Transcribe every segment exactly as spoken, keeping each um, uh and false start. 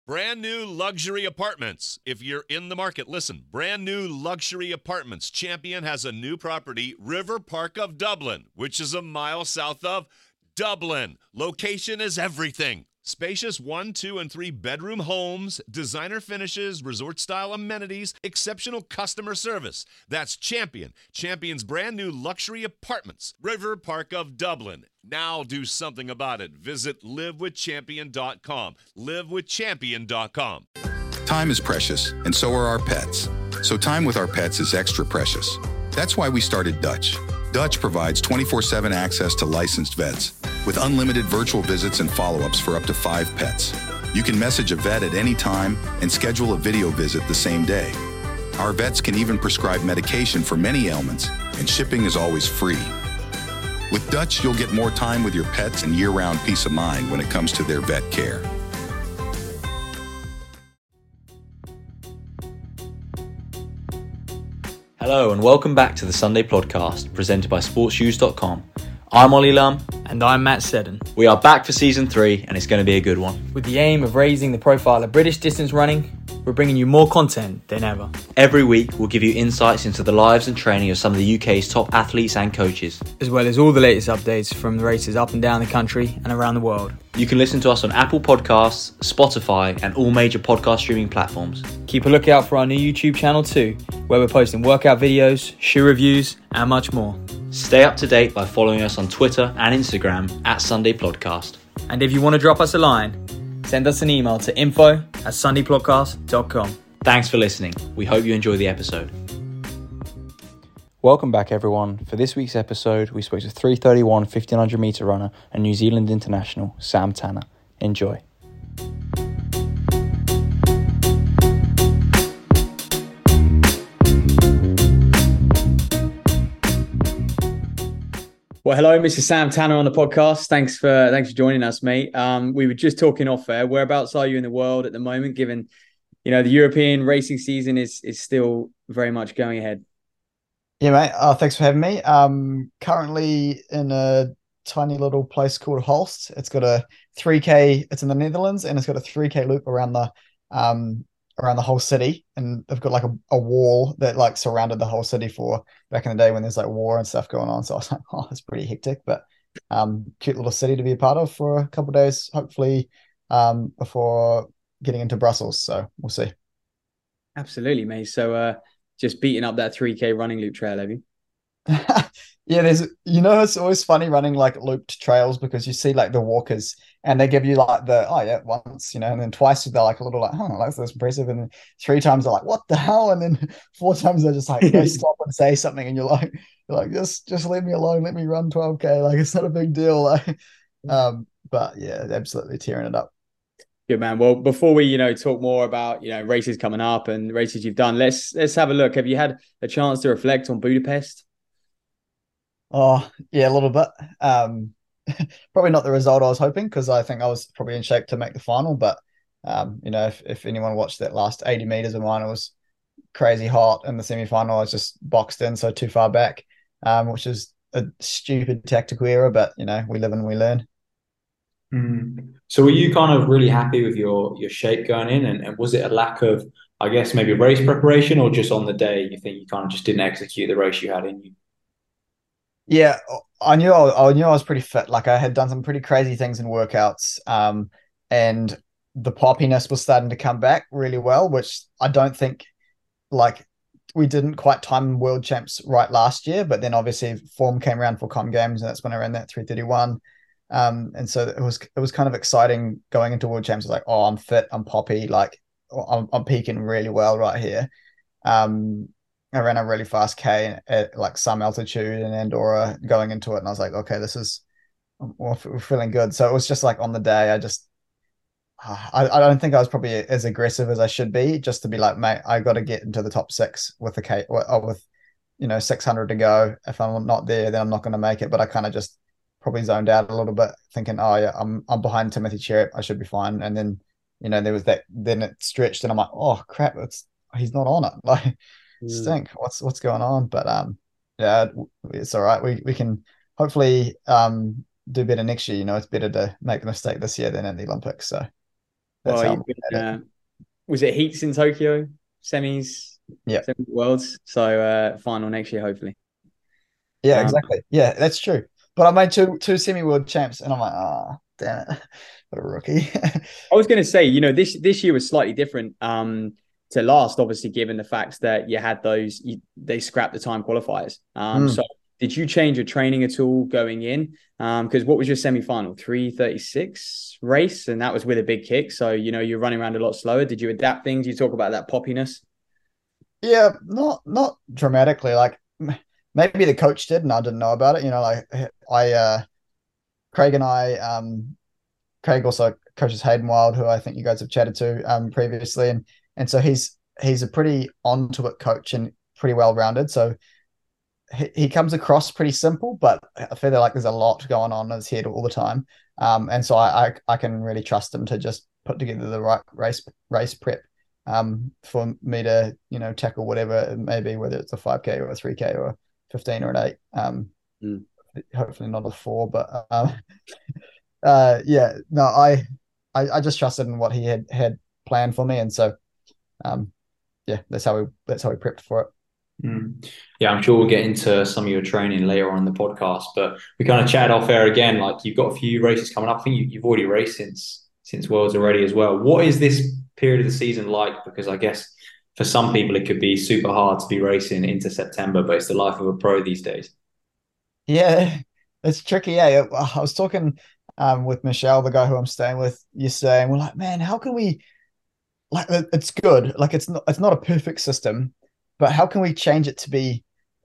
Brand new luxury apartments. If you're in the market, listen. Brand new luxury apartments. Champion has a new property, River Park of Dublin, which is a mile south of Dublin. Location is everything. Spacious one, two, and three bedroom homes, designer finishes, resort-style amenities, exceptional customer service. That's Champion. Champion's brand new luxury apartments. River Park of Dublin. Now do something about it. Visit live with champion dot com. live with champion dot com. Time is precious, and so are our pets. So time with our pets is extra precious. That's why we started Dutch. Dutch provides twenty-four seven access to licensed vets with unlimited virtual visits and follow-ups for up to five pets. You can message a vet at any time and schedule a video visit the same day. Our vets can even prescribe medication for many ailments, and shipping is always free. With Dutch, you'll get more time with your pets and year-round peace of mind when it comes to their vet care. Hello and welcome back to the Sunday Podcast presented by sports shoes dot com. I'm Ollie Lum. And I'm Matt Seddon. We are back for season three and it's going to be a good one. With the aim of raising the profile of British distance running, we're bringing you more content than ever. Every week we'll give you insights into the lives and training of some of the U K's top athletes and coaches, as well as all the latest updates from the races up and down the country and around the world. You can listen to us on Apple Podcasts, Spotify and all major podcast streaming platforms. Keep a lookout for our new YouTube channel too, where we're posting workout videos, shoe reviews and much more. Stay up to date by following us on Twitter and Instagram at Sunday Podcast. And if you want to drop us a line, send us an email to info at sunday podcast dot com. Thanks for listening. We hope you enjoy the episode. Welcome back everyone. For this week's episode, we spoke to three thirty-one fifteen hundred metre runner and New Zealand international Sam Tanner. Enjoy. Well, hello, Mister Sam Tanner on the podcast. Thanks for thanks for joining us, mate. Um, we were just talking off air. Whereabouts are you in the world at the moment, given, you know, the European racing season is is still very much going ahead? Yeah, mate. Uh, thanks for having me. Um, currently in a tiny little place called Hulst. It's got a three K. It's in the Netherlands, and it's got a three K loop around the um around the whole city, and they've got like a, a wall that like surrounded the whole city for back in the day when there's like war and stuff going on. So I was like, oh, it's pretty hectic, but um, cute little city to be a part of for a couple of days, hopefully, um, before getting into Brussels. So we'll see. Absolutely, mate. So uh, just beating up that three K running loop trail, have you? Yeah, there's, you know, it's always funny running like looped trails because you see like the walkers and they give you like the, oh yeah, once, you know, and then twice they're like a little like, oh, that's, that's impressive. And then three times they're like, what the hell? And then four times they're just like, they stop and say something and you're like, you're like, just, just leave me alone. Let me run twelve K. Like, it's not a big deal. Like, um, but yeah, absolutely tearing it up. Good, man. Well, before we, you know, talk more about, you know, races coming up and races you've done, let's, let's have a look. Have you had a chance to reflect on Budapest? Oh, yeah, a little bit. Um, probably not the result I was hoping because I think I was probably in shape to make the final. But, um, you know, if, if anyone watched that last eighty meters of mine, it was crazy hot. In the semi-final, I was just boxed in, so too far back, um, which is a stupid tactical error. But, you know, we live and we learn. Mm. So were you kind of really happy with your, your shape going in? And, and was it a lack of, I guess, maybe race preparation or just on the day you think you kind of just didn't execute the race you had in you? Yeah, I knew I, I knew I was pretty fit. Like I had done some pretty crazy things in workouts, um, and the poppiness was starting to come back really well, which I don't think, like, we didn't quite time World Champs right last year. But then obviously form came around for Com Games, and that's when I ran that three thirty-one. Um, and so it was it was kind of exciting going into World Champs. Like, oh, I'm fit, I'm poppy, like I'm I'm peaking really well right here. Um. I ran a really fast K at like some altitude in Andorra going into it. And I was like, okay, this is, we're feeling good. So it was just like on the day, I just, I, I don't think I was probably as aggressive as I should be just to be like, mate, I got to get into the top six with the K or with, you know, six hundred to go. If I'm not there, then I'm not going to make it. But I kind of just probably zoned out a little bit thinking, oh yeah, I'm, I'm behind Timothy Cherrett. I should be fine. And then, you know, there was that, then it stretched and I'm like, oh crap, it's, he's not on it. Like, stink. What's what's going on? But um, yeah, it's all right. We we can hopefully um do better next year. You know, it's better to make a mistake this year than at the Olympics. So That's Well, how you've I'm been, looking at uh, it. was it heats in Tokyo, semis, Yeah. semis worlds? So uh, final next year, hopefully. Yeah, Um, exactly. Yeah, that's true. But I made two two semi world champs, and I'm like, ah, damn it, what a rookie. I was going to say, you know, this this year was slightly different um, to last, obviously, given the fact that you had those, you, they scrapped the time qualifiers. Um, Mm. so did you change your training at all going in? Because um, what was your semi final? three thirty-six race, and that was with a big kick. So, you know, you're running around a lot slower. Did you adapt things? You talk about that poppiness. Yeah, not not dramatically. Like m- maybe the coach did, and I didn't know about it. You know, like I, uh, Craig and I, um, Craig also coaches Hayden Wild, who I think you guys have chatted to um previously, and and so he's he's a pretty onto it coach and pretty well rounded. So he, he comes across pretty simple, but I feel like there's a lot going on in his head all the time. Um, and so I, I I can really trust him to just put together the right race race prep um for me to, you know, tackle whatever it may be, whether it's a five K or a three K or a fifteen or an eight. Um, Mm. hopefully not a four, but um, uh, yeah, no, I, I I just trusted in what he had had planned for me, and so um, yeah, that's how we that's how we prepped for it. Mm. Yeah, I'm sure we'll get into some of your training later on in the podcast, but we kind of chatted off air again. Like you've got a few races coming up. I think you, you've already raced since since Worlds already as well. What is this period of the season like? Because I guess for some people it could be super hard to be racing into September, but it's the life of a pro these days. Yeah, it's tricky. Yeah, I was talking um with Michelle, the guy who I'm staying with yesterday, and we're like, man, how can we like it's good. Like it's not it's not a perfect system, but how can we change it to be,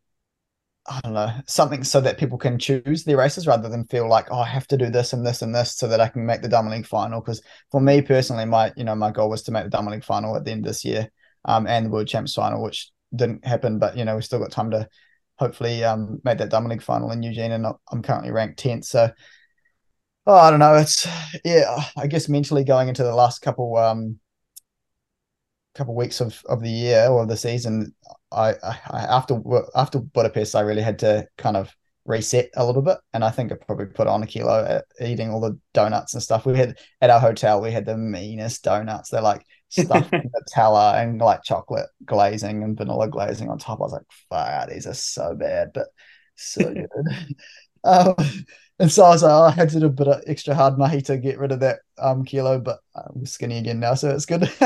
I don't know, something so that people can choose their races rather than feel like, oh, I have to do this and this and this so that I can make the Diamond League final. Because for me personally, my you know my goal was to make the Diamond League final at the end of this year, um, and the World Champs final, which didn't happen. But you know we still got time to hopefully um make that Diamond League final in Eugene, and I'm currently ranked tenth. So oh, I don't know. It's yeah, I guess mentally going into the last couple um couple of weeks of, of the year or the season, I, I after after Budapest, I really had to kind of reset a little bit, and I think I probably put on a kilo at eating all the donuts and stuff. We had at our hotel, we had the meanest donuts. They're like stuffed with Nutella and like chocolate glazing and vanilla glazing on top. I was like, fuck, these are so bad, but so good. um, and so I was like, oh, I had to do a bit of extra hard mahi to get rid of that um kilo, but I'm skinny again now, so it's good.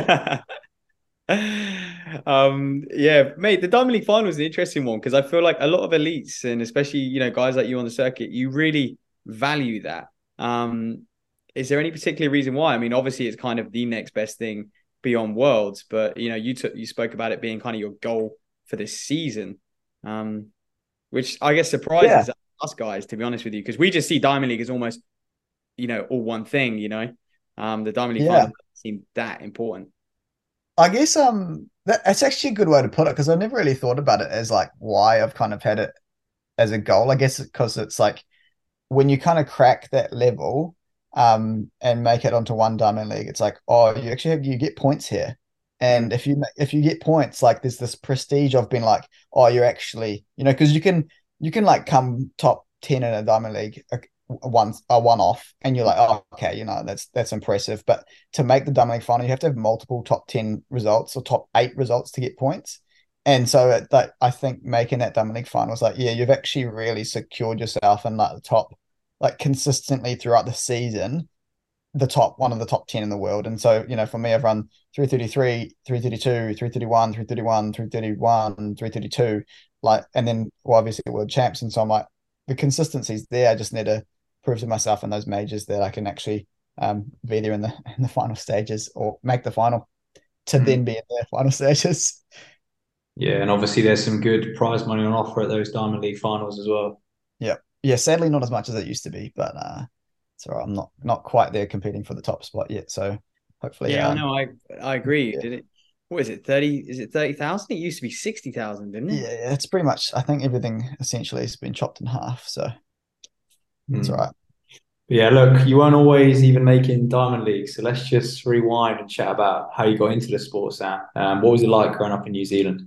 um yeah, mate, the Diamond League final is an interesting one because I feel like a lot of elites and especially, you know, guys like you on the circuit, you really value that. Um is there any particular reason why? I mean, obviously it's kind of the next best thing beyond Worlds, but you know, you took you spoke about it being kind of your goal for this season, um which I guess surprises Yeah. us guys, to be honest with you, because we just see Diamond League as almost, you know, all one thing, you know. Um the Diamond League Yeah. final doesn't seem that important. I guess um that, that's actually a good way to put it, because I never really thought about it as like why I've kind of had it as a goal. I guess because it's like when you kind of crack that level um and make it onto one Diamond League, it's like, oh, you actually have, you get points here. And Mm. if you ma- if you get points, like there's this prestige of being like, oh, you're actually, you know, because you can you can like come top ten in a Diamond League a, a one a one off, and you're like, oh, okay, you know, that's that's impressive. But to make the Diamond League final, you have to have multiple top ten results or top eight results to get points. And so it, like I think making that Diamond League final was like, yeah, you've actually really secured yourself in like the top, like consistently throughout the season, the top one of the top ten in the world. And so, you know, for me, I've run three thirty-three, three thirty-two, three thirty-one, three thirty-one, three thirty-one, three thirty-two, like, and then well, obviously world champs. And so I'm like, the consistency's there. I just need to prove to myself in those majors that I can actually um, be there in the in the final stages or make the final to Mm. then be in the final stages. Yeah, and obviously there's some good prize money on offer at those Diamond League finals as well. Yeah. Yeah. Sadly, not as much as it used to be, but uh, it's all right. I'm not not quite there competing for the top spot yet. So hopefully, Yeah, I um, know. I I agree. yeah. Did it? What is it? Thirty? Is it thirty thousand? It used to be sixty thousand, didn't Yeah, it? yeah, it's pretty much. I think everything essentially has been chopped in half, so it's all Mm. right. Yeah, look, you weren't always even making Diamond League, so let's just rewind and chat about how you got into the sport, Sam. Um, what was it like growing up in New Zealand?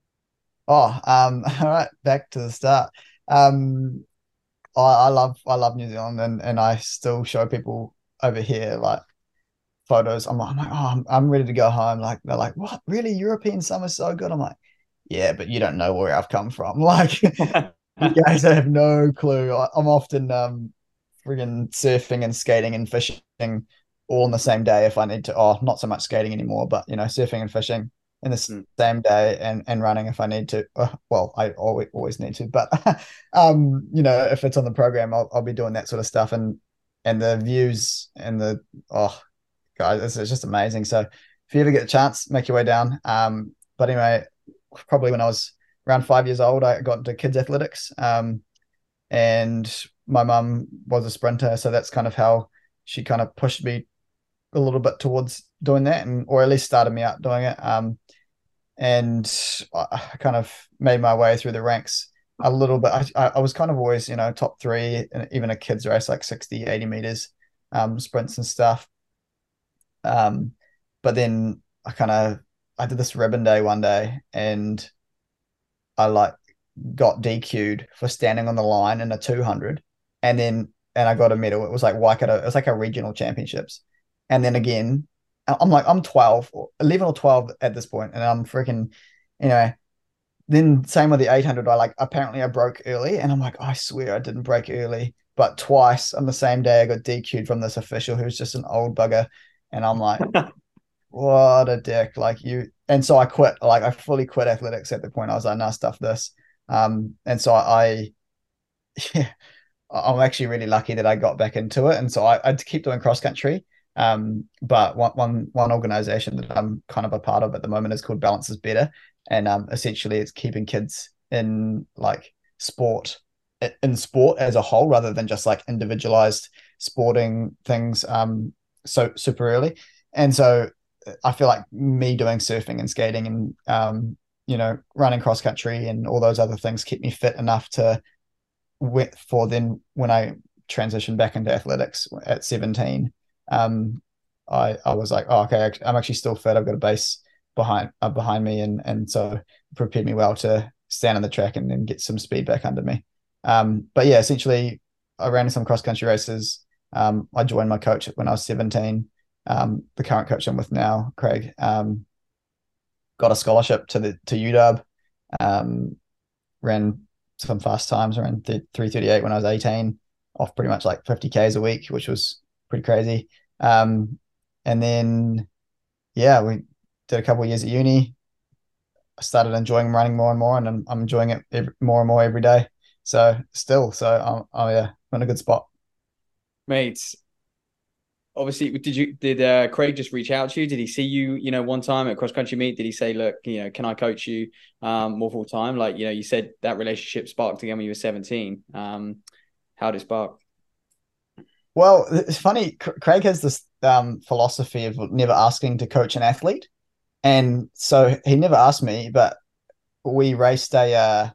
Oh, um, all right, back to the start. Um, I, I love I love New Zealand, and and I still show people over here like photos. I'm like, I'm like, oh, I'm, I'm ready to go home. Like they're like, what? Really? European summer's so good. I'm like, yeah, but you don't know where I've come from. Like you guys have no clue. I, I'm often um friggin' surfing and skating and fishing all in the same day if I need to. Oh, not so much skating anymore, but you know, surfing and fishing in the mm. same day, and and running if I need to. Uh, well, I always always need to, but um, you know, if it's on the program, I'll I'll be doing that sort of stuff, and and the views and the oh, guys, it's, it's just amazing. So if you ever get a chance, make your way down. Um, but anyway, probably when I was around five years old, I got into kids athletics. Um, and my mum was a sprinter, so that's kind of how she kind of pushed me a little bit towards doing that, and or at least started me out doing it. Um, and I kind of made my way through the ranks a little bit. I, I was kind of always, you know, top three, even a kids race, like sixty, eighty meters, um, sprints and stuff. Um, but then I kind of, I did this ribbon day one day, and I like got D Q'd for standing on the line in a two hundred, and then and I got a medal. It was like Waikato. It was like a regional championships, and then again, I'm like I'm twelve, or eleven or twelve at this point, and I'm freaking, you know. Then same with the eight hundred. I like apparently I broke early, and I'm like, I swear I didn't break early, but twice on the same day I got D Q'd from this official who's just an old bugger, and I'm like, what a dick! Like you, and so I quit. Like I fully quit athletics at the point. I was like, nah, stuff this. Um, and so I, yeah, I'm actually really lucky that I got back into it, and so I, I keep doing cross country. Um, but one one one organization that I'm kind of a part of at the moment is called Balance is Better. And um, essentially it's keeping kids in like sport, in sport as a whole, rather than just like individualized sporting things um, so super early. And so I feel like me doing surfing and skating and, um, you know, running cross country and all those other things keep me fit enough to, for then when I transitioned back into athletics at seventeen, um, I, I was like, oh, okay, I'm actually still fit. I've got a base behind uh, behind me, and and so prepared me well to stand on the track and then get some speed back under me. Um, but yeah, essentially I ran some cross country races. Um, I joined my coach when I was seventeen. Um, the current coach I'm with now, Craig, um, got a scholarship to the to U W. Um, ran some fast times, around three thirty-eight when I was eighteen, off pretty much like fifty Ks a week, which was pretty crazy. Um, and then yeah, we did a couple of years at uni. I started enjoying running more and more, and I'm, I'm enjoying it every, more and more every day. So still, so I'm, oh yeah, I'm in a good spot. Mate, obviously, did you did uh, Craig just reach out to you? Did he see you, you know, one time at cross country meet? Did he say, look, you know, can I coach you um, more full time? Like, you know, you said that relationship sparked again when you were seventeen. Um, how did it spark? Well, it's funny. Craig has this um, philosophy of never asking to coach an athlete. And so he never asked me, but we raced a, uh,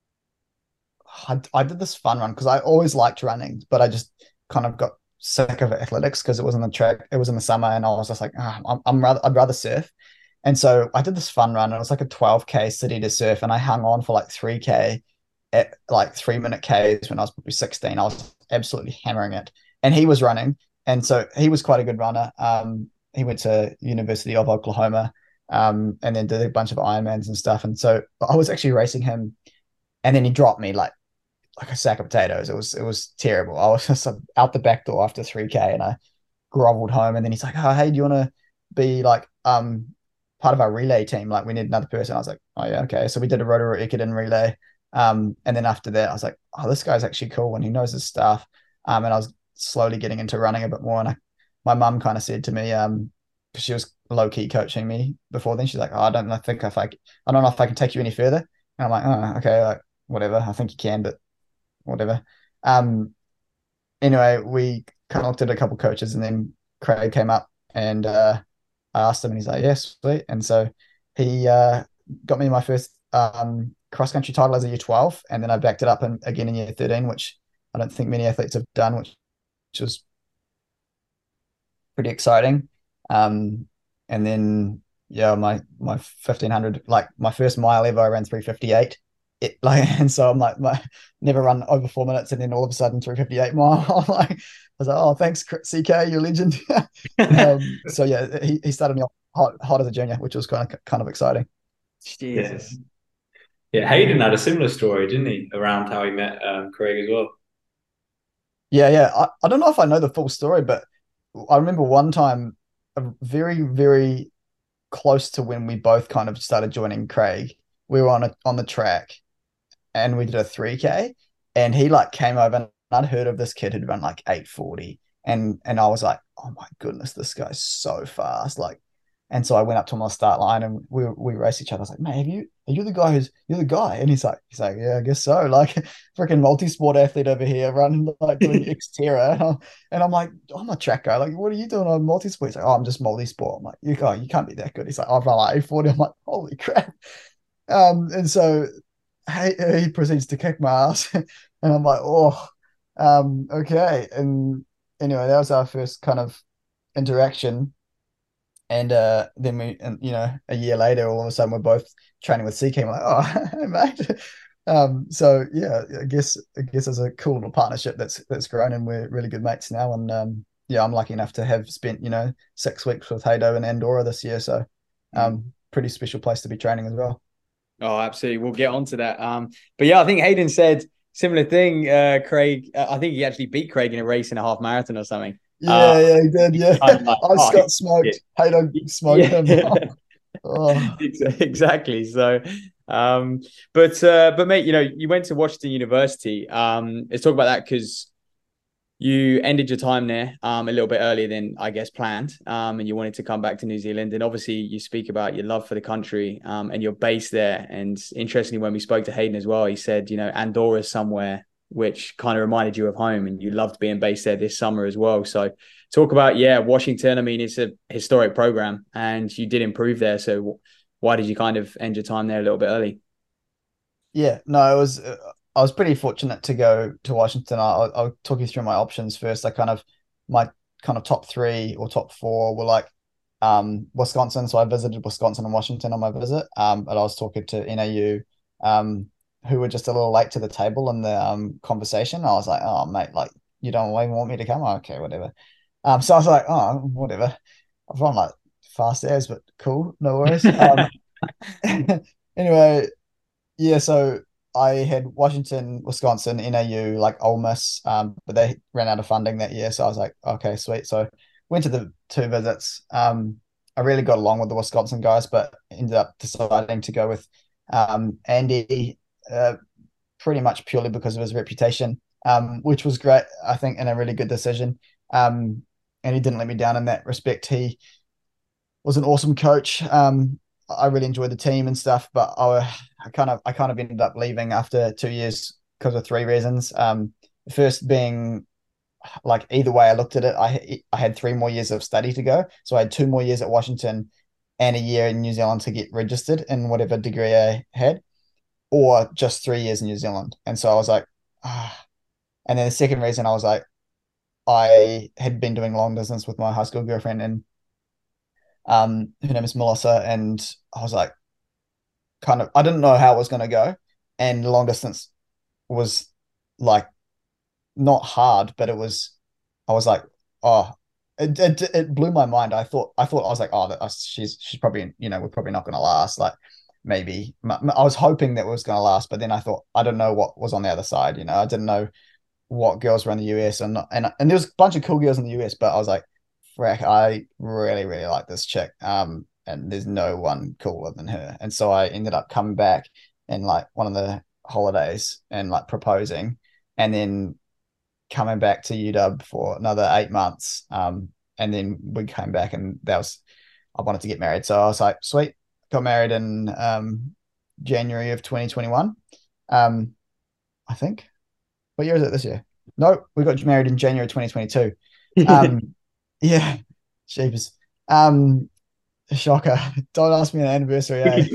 I, I did this fun run because I always liked running, but I just kind of got sick of athletics because it was in the track, it was in the summer, and I was just like, oh, I'm, I'm rather, I'd rather surf. And so I did this fun run, and it was like a twelve K city to surf, and I hung on for like three K at like three minute Ks when I was probably sixteen. I was absolutely hammering it. And he was running, and so he was quite a good runner. Um, he went to University of Oklahoma, um, and then did a bunch of Ironmans and stuff. And so I was actually racing him, and then he dropped me like like a sack of potatoes. It was it was terrible. I was just out the back door after three K, and I groveled home. And then he's like, "Oh, hey, do you want to be like um part of our relay team? Like, we need another person." I was like, "Oh yeah, okay." So we did a Rotorua Ikeden relay. Um, and then after that, I was like, "Oh, this guy's actually cool, and he knows his stuff." Um, and I was slowly getting into running a bit more. And I, my mum kind of said to me, um, because she was low key coaching me before then, she's like, "Oh, I don't know, think if I, I don't know if I can take you any further." And I'm like, "Oh, okay, like whatever. I think you can, but whatever." Um, anyway, we kind of looked at a couple coaches, and then Craig came up, and uh, I asked him, and he's like, "Yes, yeah, sweet." And so he uh, got me my first um, cross country title as a year twelve, and then I backed it up in, again in year thirteen, which I don't think many athletes have done, which which was pretty exciting. Um, and then, yeah, my my fifteen hundred, like my first mile ever, I ran three fifty-eight it, like, and so I'm like, my, never run over four minutes, and then all of a sudden three fifty-eight mile. I'm like, I was like, oh, thanks, C K, you're a legend. um, so yeah, he, he started me off hot, hot as a junior, which was kind of kind of exciting. Jesus. Yeah. yeah, Hayden had a similar story, didn't he, around how he met um, Craig as well? Yeah, yeah. I, I don't know if I know the full story, but I remember one time, a very, very close to when we both kind of started joining Craig, we were on a, on the track, and we did a three K, and he like came over, and I'd heard of this kid who'd run like eight forty, and and I was like, oh my goodness, this guy's so fast. Like, and so I went up to him on the start line, and we we raced each other. I was like, mate, have you are you the guy who's you're the guy? And he's like, he's like, yeah, I guess so. Like, freaking multi-sport athlete over here running like doing Xterra. And I'm, and I'm like, I'm a track guy. Like, what are you doing on multi-sport? He's like, oh, I'm just multi-sport. I'm like, you can't, you can't be that good. He's like, I've run like eight forty. I'm like, holy crap. Um, and so he, he proceeds to kick my ass, and I'm like, oh, um, okay. And anyway, that was our first kind of interaction. And uh, then we, and you know, a year later, all of a sudden, we're both training with C K. I'm like, oh, hey, mate. Um, so yeah, I guess I guess it's a cool little partnership that's that's grown, and we're really good mates now. And um, yeah, I'm lucky enough to have spent you know six weeks with Haydo and Andorra this year. So, um, pretty special place to be training as well. Oh, absolutely. We'll get onto that. Um, but yeah, I think Hayden said similar thing. Uh, Craig, uh, I think he actually beat Craig in a race in a half marathon or something. Yeah, uh, yeah, he did. Yeah, like, I oh, just got smoked. yeah. Haydo smoked Yeah. him. Oh. Exactly. So, um, but uh, but mate, you know, you went to Washington University. Um, let's talk about that because you ended your time there um, a little bit earlier than I guess planned, um, and you wanted to come back to New Zealand. And obviously, you speak about your love for the country um, and your base there. And interestingly, when we spoke to Hayden as well, he said, you know, Andorra is somewhere which kind of reminded you of home, and you loved being based there this summer as well. So, talk about yeah, Washington. I mean, it's a historic program, and you did improve there. So, why did you kind of end your time there a little bit early? Yeah, no, it was. Uh, I was pretty fortunate to go to Washington. I'll, I'll talk you through my options first. I kind of, my kind of top three or top four were like um, Wisconsin. So I visited Wisconsin and Washington on my visit. Um, but I was talking to N A U, um, who were just a little late to the table in the um, conversation. I was like, oh, mate, like, you don't even want me to come? Oh, okay, whatever. Um, so I was like, oh, whatever. I've run like fast as, but cool, no worries. Um, anyway, yeah, so I had Washington, Wisconsin, N A U, like Ole Miss, um, but they ran out of funding that year. So I was like, okay, sweet. So went to the two visits. Um, I really got along with the Wisconsin guys, but ended up deciding to go with um, Andy, uh, pretty much purely because of his reputation, um, which was great, I think, and a really good decision. Um, and he didn't let me down in that respect. He was an awesome coach. Um, I really enjoyed the team and stuff, but I, I kind of I kind of ended up leaving after two years because of three reasons. Um, the first being, like, either way I looked at it, I I had three more years of study to go, so I had two more years at Washington and a year in New Zealand to get registered in whatever degree I had, or just three years in New Zealand. And so I was like, ah. And then the second reason, I was like, I had been doing long distance with my high school girlfriend, and um, her name is Melissa, and I was like, kind of, I didn't know how it was going to go, and long distance was like not hard, but it was, I was like, oh, it it, it blew my mind. I thought, I thought I was like, oh, that, she's she's probably, you know, we're probably not going to last. Like, maybe I was hoping that it was going to last, but then I thought, I don't know what was on the other side. You know, I didn't know what girls were in the U S, and and and there was a bunch of cool girls in the U S, but I was like, frack, I really, really like this chick. Um, and there's no one cooler than her. And so I ended up coming back in like one of the holidays and like proposing, and then coming back to U W for another eight months. Um, and then we came back, and that was, I wanted to get married. So I was like, sweet, got married in um, January of twenty twenty-one. Um, I think. What year is it this year? No, we got married in January twenty twenty-two. Um, yeah, sheeps. Um, shocker. Don't ask me an anniversary. Eh?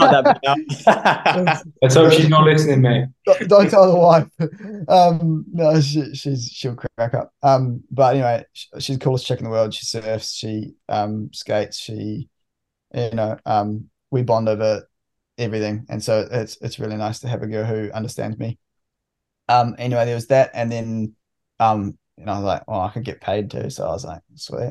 Let's hope she's not listening, mate. Don't, don't tell the wife. Um, no, she, she's she'll crack up. Um, but anyway, she, she's the coolest chick in the world. She surfs. She um skates. She, you know, um, we bond over everything. And so it's it's really nice to have a girl who understands me. Um, anyway, there was that, and then um, you know, I was like, oh, I could get paid too. So I was like, sweet.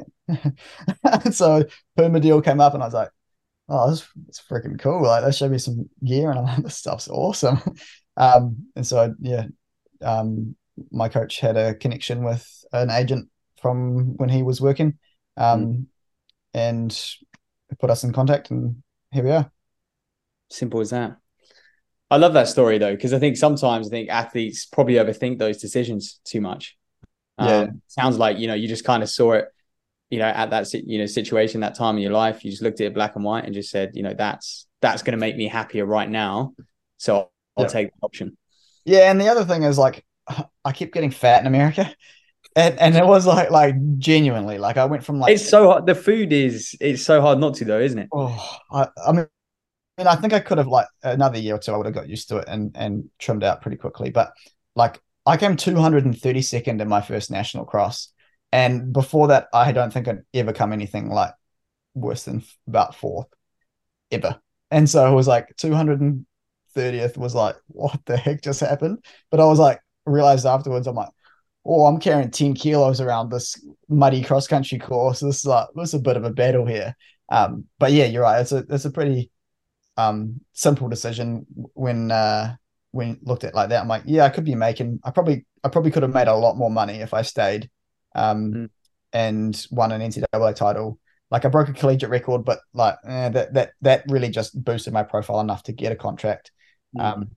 So Puma deal came up, and I was like, oh, this is freaking cool. Like, they showed me some gear, and I'm like, this stuff's awesome. Um, and so yeah, um, my coach had a connection with an agent from when he was working, um, mm. and put us in contact, and here we are. Simple as that. I love that story though, because I think sometimes I think athletes probably overthink those decisions too much. Yeah, um, sounds like, you know, you just kind of saw it, you know, at that, you know, situation, that time in your life. You just looked at it black and white and just said, you know, that's that's going to make me happier right now, so I'll yeah. take the option. Yeah, and the other thing is, like, I kept getting fat in America, and and it was like like genuinely, like I went from like it's so hard. The food is it's so hard not to though, isn't it? Oh, I, I mean. I mean, I think I could have, like, another year or two, I would have got used to it and and trimmed out pretty quickly. But like, I came two hundred thirty-second in my first national cross, and before that, I don't think I'd ever come anything like worse than about fourth ever. And so it was like two hundred thirtieth was like, what the heck just happened? But I was like, realized afterwards, I'm like, oh, I'm carrying ten kilos around this muddy cross country course. This is like this is a bit of a battle here. Um, but yeah, you're right. It's a it's a pretty um simple decision when uh when looked at like that. I'm like, yeah, I could be making I probably I probably could have made a lot more money if I stayed um mm. and won an N C double A title. Like, I broke a collegiate record, but like eh, that that that really just boosted my profile enough to get a contract. mm. um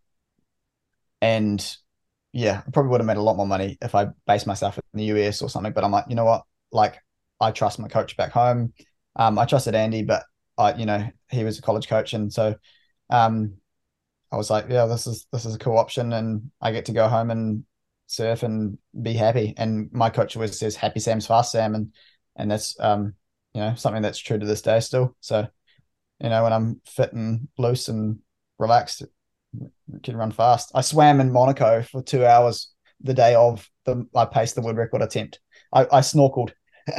and yeah, I probably would have made a lot more money if I based myself in the U S or something. But I'm like, you know what, like, I trust my coach back home. um I trusted Andy, but I, you know, he was a college coach, and so um, I was like, yeah, this is this is a cool option, and I get to go home and surf and be happy. And my coach always says, "Happy Sam's fast Sam," and and that's um, you know, something that's true to this day still. So, you know, when I'm fit and loose and relaxed, I can run fast. I swam in Monaco for two hours the day of the I paced the world record attempt. I, I snorkeled.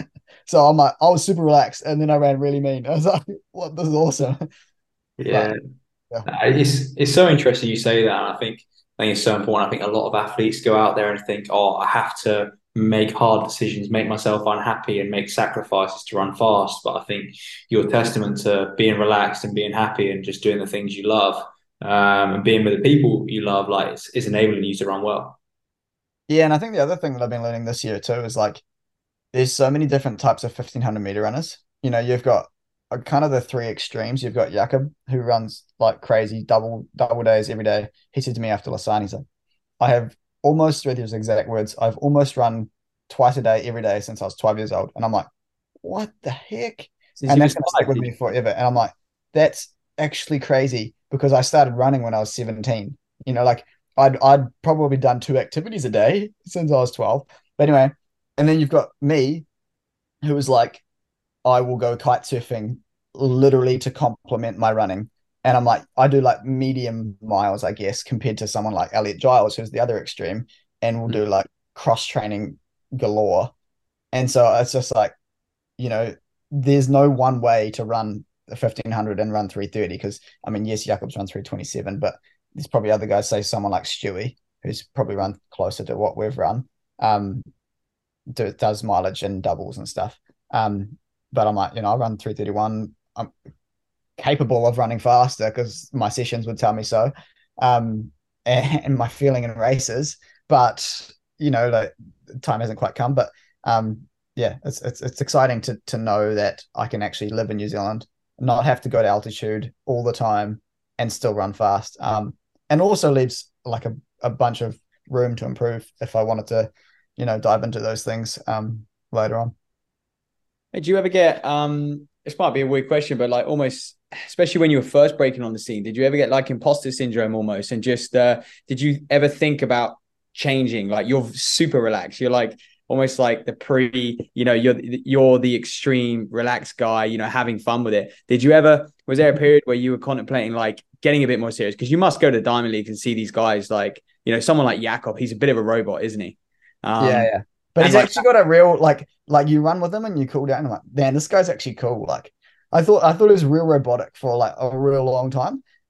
So I'm like, I was super relaxed, and then I ran really mean. I was like, "What? This is awesome." Yeah, but, yeah. it's it's so interesting you say that. And I think I think it's so important. I think a lot of athletes go out there and think, "Oh, I have to make hard decisions, make myself unhappy, and make sacrifices to run fast." But I think you're testament to being relaxed and being happy and just doing the things you love, um, and being with the people you love. Like, it's, it's enabling you to run well. Yeah, and I think the other thing that I've been learning this year too is, like, there's so many different types of fifteen hundred meter runners. You know, you've got uh, kind of the three extremes. You've got Jakob, who runs like crazy, double double days every day. He said to me after Lausanne, he's like, I have almost, with his exact words, I've almost run twice a day every day since I was twelve years old. And I'm like, what the heck? Since and that's going to stick with me forever. And I'm like, that's actually crazy, because I started running when I was seventeen. You know, like, I'd I'd probably done two activities a day since I was twelve. But anyway. And then you've got me, who was like, I will go kite surfing literally to complement my running. And I'm like, I do like medium miles, I guess, compared to someone like Elliot Giles, who's the other extreme, and will do like cross training galore. And so it's just like, you know, there's no one way to run the fifteen hundred and run three thirty. Because, I mean, yes, Jakob's run three twenty-seven, but there's probably other guys, say someone like Stewie, who's probably run closer to what we've run. Um, Do, does mileage and doubles and stuff. Um, but I'm like, you know, I run three thirty-one. I'm capable of running faster because my sessions would tell me so. Um, and, and my feeling in races, but you know, like, time hasn't quite come. But um, yeah, it's it's it's exciting to to know that I can actually live in New Zealand, not have to go to altitude all the time, and still run fast. Um, and also leaves like a, a bunch of room to improve if I wanted to, you know, dive into those things um, later on. Did you ever get, um, this might be a weird question, but like almost, especially when you were first breaking on the scene, did you ever get like imposter syndrome almost? And just, uh, did you ever think about changing? Like, you're super relaxed. You're like, almost like the pre, you know, you're, you're the extreme relaxed guy, you know, having fun with it. Did you ever, was there a period where you were contemplating like getting a bit more serious? Because you must go to Diamond League and see these guys like, you know, someone like Jakob, he's a bit of a robot, isn't he? Um, yeah, yeah. But he's like, actually got a real, like, like you run with him and you cool down. And I'm like, man, this guy's actually cool. Like, I thought, I thought it was real robotic for like a real long time.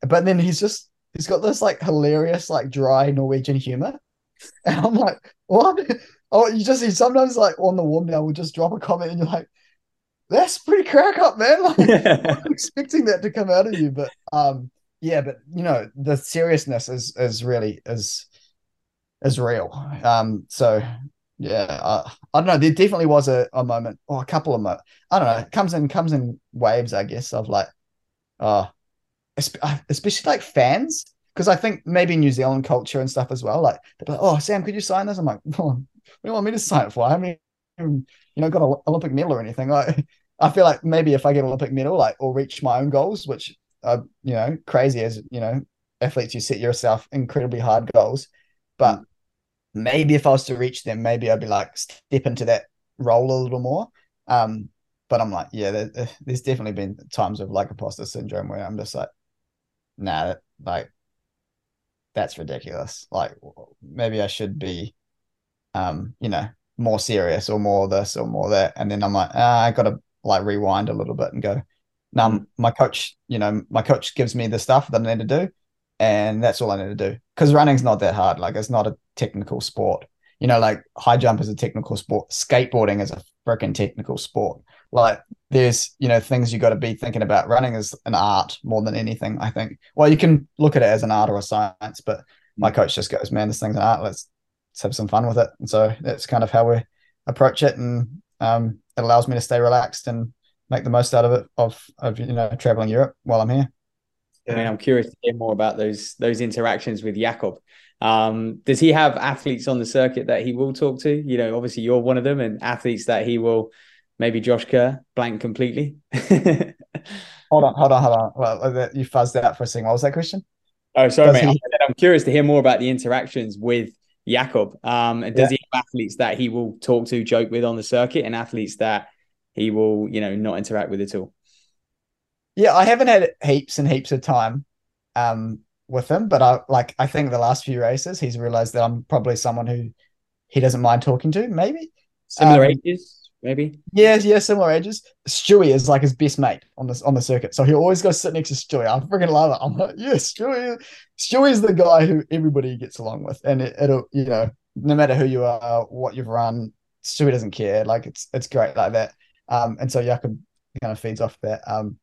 but then he's just he's got this like hilarious like dry Norwegian humor, and I'm like, what? Oh, you just he sometimes like on the warm down will just drop a comment, and you're like, that's pretty crack up, man. Like, I'm not expecting that to come out of you, but um, yeah, but you know, the seriousness is is really is is real. Um, so yeah, uh, I don't know. There definitely was a, a moment or a couple of moments. I don't know. It comes in comes in waves, I guess, of like, uh, especially like fans, because I think maybe New Zealand culture and stuff as well. Like, they're like, "Oh, Sam, could you sign this?" I'm like, "Oh, what do you want me to sign it for? I haven't even, you know, got an Olympic medal or anything." Like, I feel like maybe if I get an Olympic medal, like, or reach my own goals, which are, you know, crazy as, you know, athletes, you set yourself incredibly hard goals. But mm. maybe if I was to reach them, maybe I'd be like, step into that role a little more. Um, but I'm like, yeah, there, there's definitely been times of like imposter syndrome where I'm just like, nah, like, that's ridiculous. Like, maybe I should be, um, you know, more serious or more this or more that. And then I'm like, ah, I got to like rewind a little bit and go, now mm. my coach, you know, my coach gives me the stuff that I need to do, and that's all I need to do. Because running's not that hard. Like, it's not a technical sport. You know, like high jump is a technical sport. Skateboarding is a freaking technical sport. Like, there's, you know, things you got to be thinking about. Running is an art more than anything, I think. Well, you can look at it as an art or a science, but my coach just goes, man, this thing's an art. Let's, let's have some fun with it. And so that's kind of how we approach it. And um, it allows me to stay relaxed and make the most out of it, of, of you know, traveling Europe while I'm here. I mean, I'm curious to hear more about those those interactions with Jakob. Um, does he have athletes on the circuit that he will talk to? You know, obviously you're one of them, and athletes that he will, maybe Josh Kerr, blank completely. hold on, hold on, hold on. Well, you fuzzed out for a second. What was that question? Oh, sorry, does mate. He... I'm curious to hear more about the interactions with Jakob. Um, and does yeah. he have athletes that he will talk to, joke with on the circuit, and athletes that he will, you know, not interact with at all? Yeah, I haven't had heaps and heaps of time um, with him, but I like I think the last few races he's realized that I'm probably someone who he doesn't mind talking to. Maybe similar um, ages, maybe. Yeah, yeah, similar ages. Stewie is like his best mate on this on the circuit, so he always goes sit next to Stewie. I freaking love it. I'm like, yeah, Stewie. Stewie is the guy who everybody gets along with, and it, it'll, you know, no matter who you are, what you've run, Stewie doesn't care. Like, it's it's great like that. Um, and so Jakob kind of feeds off that. Um.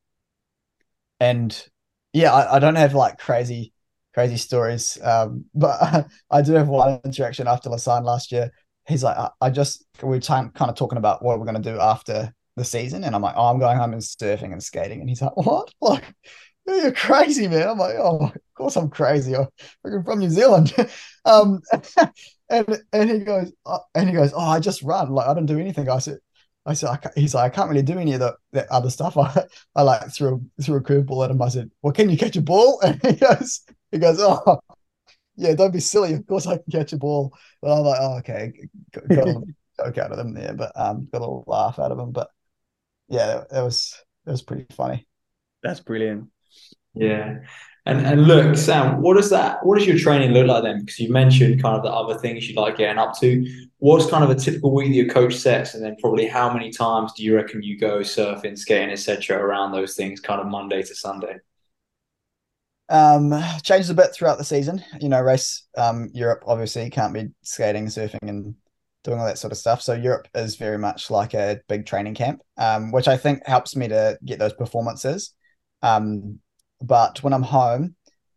And yeah, I, I don't have like crazy, crazy stories. Um, but I do have one interaction after Lausanne last year. He's like, I, I just, we we're kind of talking about what we're going to do after the season. And I'm like, oh, I'm going home and surfing and skating. And he's like, what? Like, you're crazy, man. I'm like, oh, of course I'm crazy. I'm freaking from New Zealand. um, and, and he goes, uh, and he goes, oh, I just run. Like, I don't do anything. I said, I said, I can't, he's like, I can't really do any of the, that other stuff. I, I like threw, threw a curveball at him. I said, well, can you catch a ball? And he goes, he goes, oh, yeah, don't be silly. Of course I can catch a ball. But I'm like, oh, okay. Got, got a little joke out of him there, but um, got a little laugh out of him. But yeah, it was, it was pretty funny. That's brilliant. Yeah. And and look, Sam, what does that what does your training look like then? Because you mentioned kind of the other things you like getting up to. What's kind of a typical week that your coach sets, and then probably how many times do you reckon you go surfing, skating, et cetera around those things, kind of Monday to Sunday? Um, changes a bit throughout the season. You know, race um Europe obviously can't be skating, surfing, and doing all that sort of stuff. So Europe is very much like a big training camp, um, which I think helps me to get those performances. Um. But when I'm home,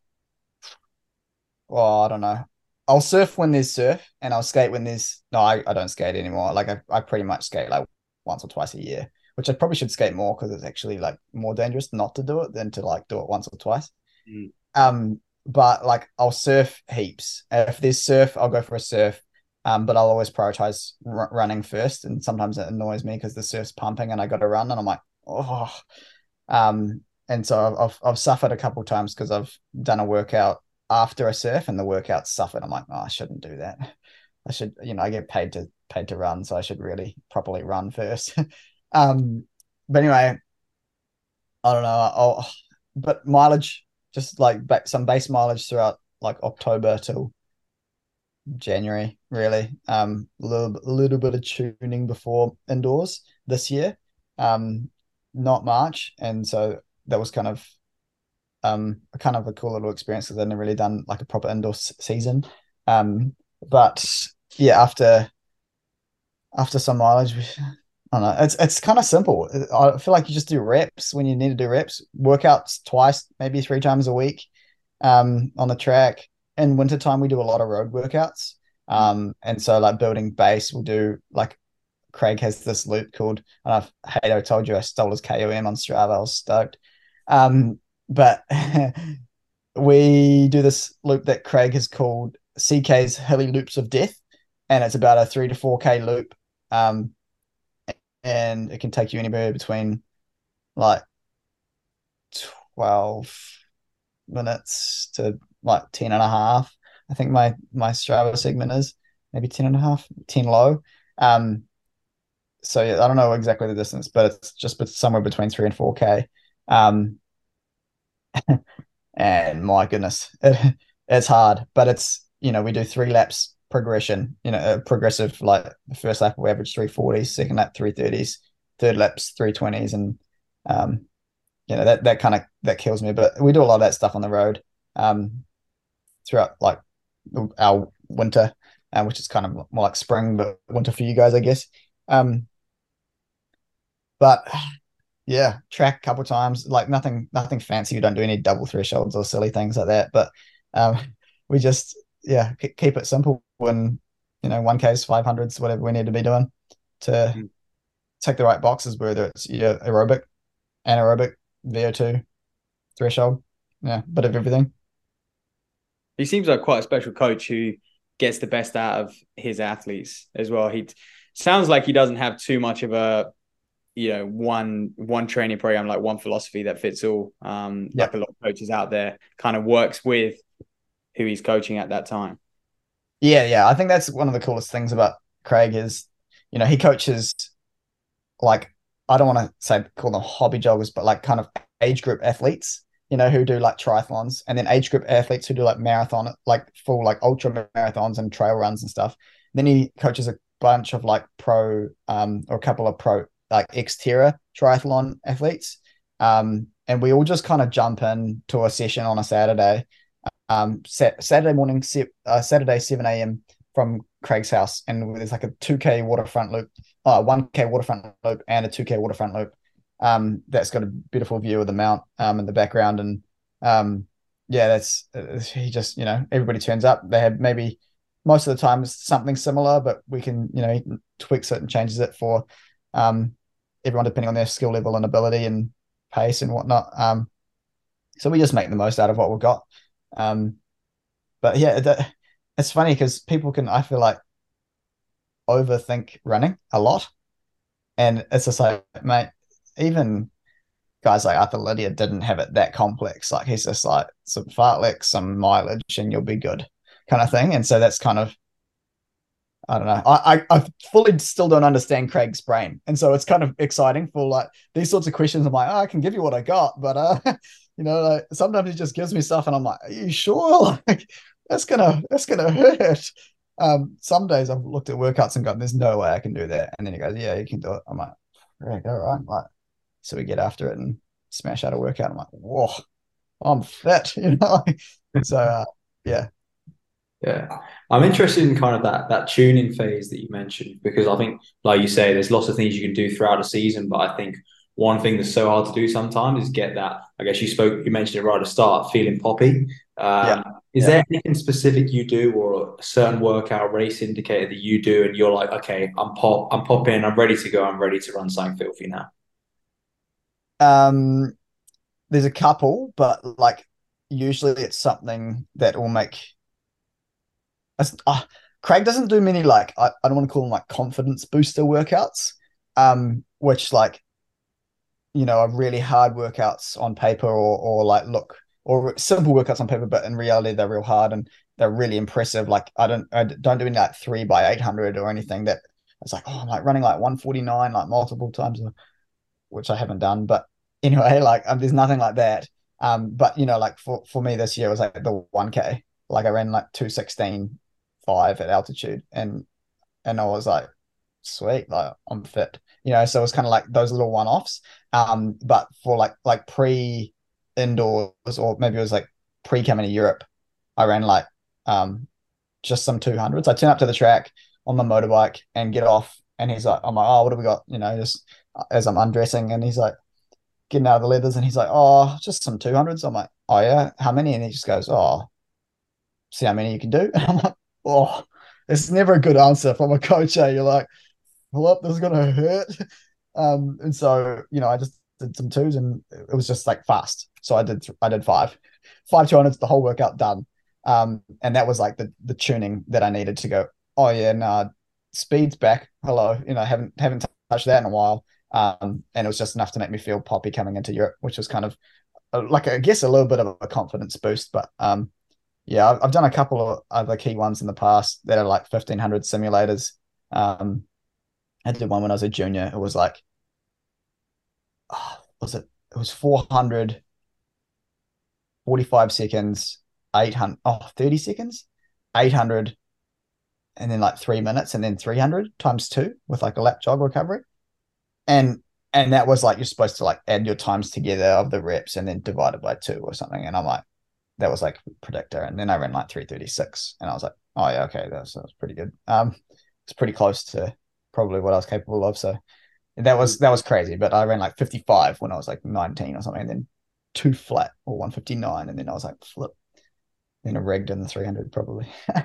well, I don't know. I'll surf when there's surf, and I'll skate when there's no. I, I don't skate anymore. Like I, I pretty much skate like once or twice a year, which I probably should skate more because it's actually like more dangerous not to do it than to like do it once or twice. Mm. Um, but like I'll surf heaps. If there's surf, I'll go for a surf. Um, but I'll always prioritize r- running first, and sometimes it annoys me because the surf's pumping and I got to run, and I'm like, oh, um. And so I've I've suffered a couple of times because I've done a workout after a surf and the workout suffered. I'm like, oh, I shouldn't do that. I should, you know, I get paid to paid to run, so I should really properly run first. um, but anyway, I don't know. I'll, but mileage, just like back some base mileage throughout like October till January, really. Um, a little a little bit of tuning before indoors this year. Um, not much, and so that was kind of um a kind of a cool little experience because I've never really done like a proper indoor s- season. Um, but yeah, after after some mileage, we, I don't know. It's it's kind of simple. I feel like you just do reps when you need to do reps, workouts twice, maybe three times a week, um, on the track. In wintertime, we do a lot of road workouts. Um, and so like building base, we'll do like Craig has this loop called, I don't know if Hato told you I stole his K O M on Strava. I was stoked. Um, but we do this loop that Craig has called C K's Hilly Loops of Death, and it's about a three to four K loop. Um, and it can take you anywhere between like twelve minutes to like ten and a half. I think my my Strava segment is maybe ten and a half, ten low. Um, so yeah, I don't know exactly the distance, but it's just somewhere between three and four K. Um, and my goodness, it, it's hard, but it's, you know, we do three laps progression, you know, uh, progressive, like the first lap we average three forties, second lap three thirties, third lap's three twenties, and um, you know, that that kind of that kills me. But we do a lot of that stuff on the road, um, throughout like our winter, uh, which is kind of more like spring, but winter for you guys, I guess. Um, but yeah, track a couple times, like nothing, nothing fancy. We don't do any double thresholds or silly things like that. But um, we just yeah keep it simple. When you know one Ks, five hundreds, whatever we need to be doing to mm. tick the right boxes, whether it's yeah, aerobic, anaerobic, V O two, threshold, yeah, bit of everything. He seems like quite a special coach who gets the best out of his athletes as well. He sounds like he doesn't have too much of a, you know, one one training program, like one philosophy that fits all. Um, yep. Like a lot of coaches out there, kind of works with who he's coaching at that time. Yeah, yeah. I think that's one of the coolest things about Craig is, you know, he coaches like, I don't want to say call them hobby joggers, but like kind of age group athletes, you know, who do like triathlons, and then age group athletes who do like marathon, like full like ultra marathons and trail runs and stuff. Then he coaches a bunch of like pro um or a couple of pro like Xterra triathlon athletes. Um, and we all just kind of jump in to a session on a Saturday. Um, sat- Saturday morning, uh, Saturday seven a.m. from Craig's house, and there's like a two K waterfront loop, uh, one K waterfront loop, and a two K waterfront loop. Um, that's got a beautiful view of the mount um in the background, and um, yeah, that's uh, he just you know everybody turns up. They have maybe most of the time something similar, but we can you know he tweaks it and changes it for um everyone depending on their skill level and ability and pace and whatnot. Um, so we just make the most out of what we've got. Um, but yeah, it, it's funny because people can, I feel like, overthink running a lot, and it's just like, mate, even guys like Arthur Lydia didn't have it that complex. Like he's just like some fartlek, some mileage, and you'll be good, kind of thing. And so that's kind of, I don't know. I, I I fully still don't understand Craig's brain, and so it's kind of exciting for like these sorts of questions. I'm like, oh, I can give you what I got, but uh, you know, like sometimes he just gives me stuff, and I'm like, are you sure? Like that's gonna that's gonna hurt. Um, some days I've looked at workouts and gone, there's no way I can do that, and then he goes, yeah, you can do it. I'm like, right, all right, like so we get after it and smash out a workout. I'm like, whoa, I'm fit, you know. So uh, yeah. Yeah, I'm interested in kind of that that tuning phase that you mentioned, because I think, like you say, there's lots of things you can do throughout the season, but I think one thing that's so hard to do sometimes is get that. I guess you spoke, you mentioned it right at the start, feeling poppy. Um, yeah. Is yeah. there anything specific you do, or a certain workout race indicator that you do, and you're like, okay, I'm pop, I'm popping, I'm ready to go, I'm ready to run something filthy now? Um, there's a couple, but like usually it's something that will make. Uh, Craig doesn't do many like I, I don't want to call them like confidence booster workouts, um, which like you know are really hard workouts on paper, or or like look or simple workouts on paper, but in reality they're real hard and they're really impressive. Like I don't I don't do any like three by eight hundred or anything that it's like, oh, I'm like running like one forty-nine like multiple times, which I haven't done. But anyway, like um, there's nothing like that. Um, but you know, like for for me this year it was like the one K. Like I ran like two sixteen five at altitude, and and I was like, sweet, like I'm fit, you know. So it was kind of like those little one-offs. Um, but for like like pre indoors, or maybe it was like pre coming to Europe. I ran like um just some two hundreds. I turn up to the track on my motorbike and get off, and he's like, I'm like, oh, what do we got? You know, just as I'm undressing, and he's like getting out of the leathers, and he's like, oh, just some two hundreds. I'm like, oh yeah, how many? And he just goes, oh, see how many you can do. And I'm like, oh, it's never a good answer from a coach. Eh? You're like, well, this is gonna hurt. Um, and so you know, I just did some twos, and it was just like fast. So I did, I did five, five two hundreds, the whole workout done. Um, and that was like the the tuning that I needed to go, oh yeah, nah, speed's back. Hello, you know, haven't haven't touched that in a while. Um, and it was just enough to make me feel poppy coming into Europe, which was kind of uh, like, I guess, a little bit of a confidence boost. But um, yeah, I've, I've done a couple of other key ones in the past that are like fifteen hundred simulators. Um, I did one when I was a junior. It was like, oh, was it? It was four hundred, forty-five seconds, eight hundred, oh, thirty seconds, eight hundred, and then like three minutes, and then three hundred times two with like a lap jog recovery. And and that was like, you're supposed to like add your times together of the reps and then divide it by two or something. And I'm like, that was like predictor. And then I ran like three thirty-six, and I was like, oh yeah, okay, that's that's pretty good. Um, it's pretty close to probably what I was capable of. So that was that was crazy. But I ran like fifty-five when I was like nineteen or something, and then two flat or one fifty-nine, and then I was like, flip. Then a rigged in the three hundred probably.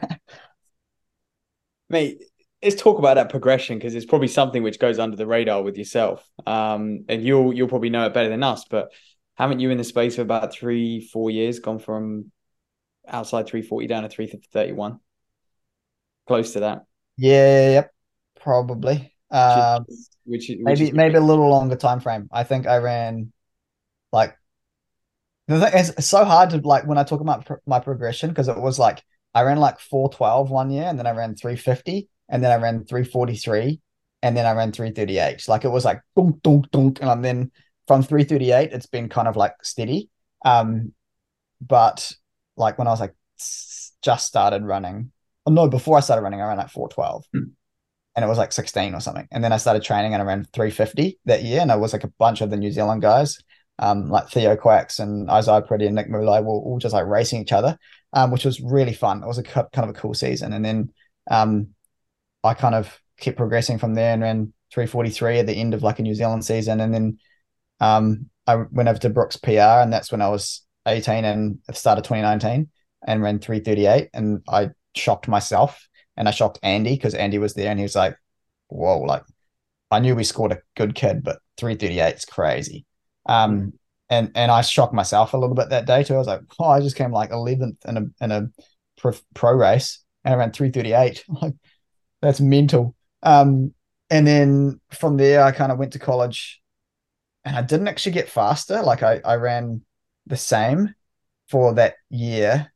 Mate, let's talk about that progression, because it's probably something which goes under the radar with yourself. Um, and you'll you'll probably know it better than us, but haven't you in the space for about three, four years gone from outside three forty down to three thirty-one? Close to that. Yeah, yep, probably. Um, which, which, maybe which maybe a little longer time frame. I think I ran like, the thing is, it's so hard to like when I talk about pr- my progression, because it was like I ran like four twelve one year, and then I ran three fifty, and then I ran three forty-three, and then I ran three thirty-eight. Like it was like dunk, dunk, dunk. And then from three thirty-eight, it's been kind of like steady. Um, but like when I was like just started running, oh no, before I started running, I ran like four twelve. Hmm. And it was like sixteen or something. And then I started training and I ran three fifty that year. And it was like a bunch of the New Zealand guys, um, like Theo Quacks and Isaiah Pretty and Nick Mulai were all just like racing each other, um, which was really fun. It was a kind of a cool season. And then um, I kind of kept progressing from there and ran three forty-three at the end of like a New Zealand season. And then um, I went over to Brooks P R, and that's when I was eighteen and at the start of twenty nineteen, and ran three thirty-eight. And I shocked myself. And I shocked Andy, because Andy was there, and he was like, whoa, like I knew we scored a good kid, but three thirty-eight is crazy. Um, and and I shocked myself a little bit that day too. I was like, oh, I just came like eleventh in a in a pro, pro race, and I ran three thirty-eight. Like, that's mental. Um, and then from there, I kind of went to college, and I didn't actually get faster. Like I, I ran the same for that year.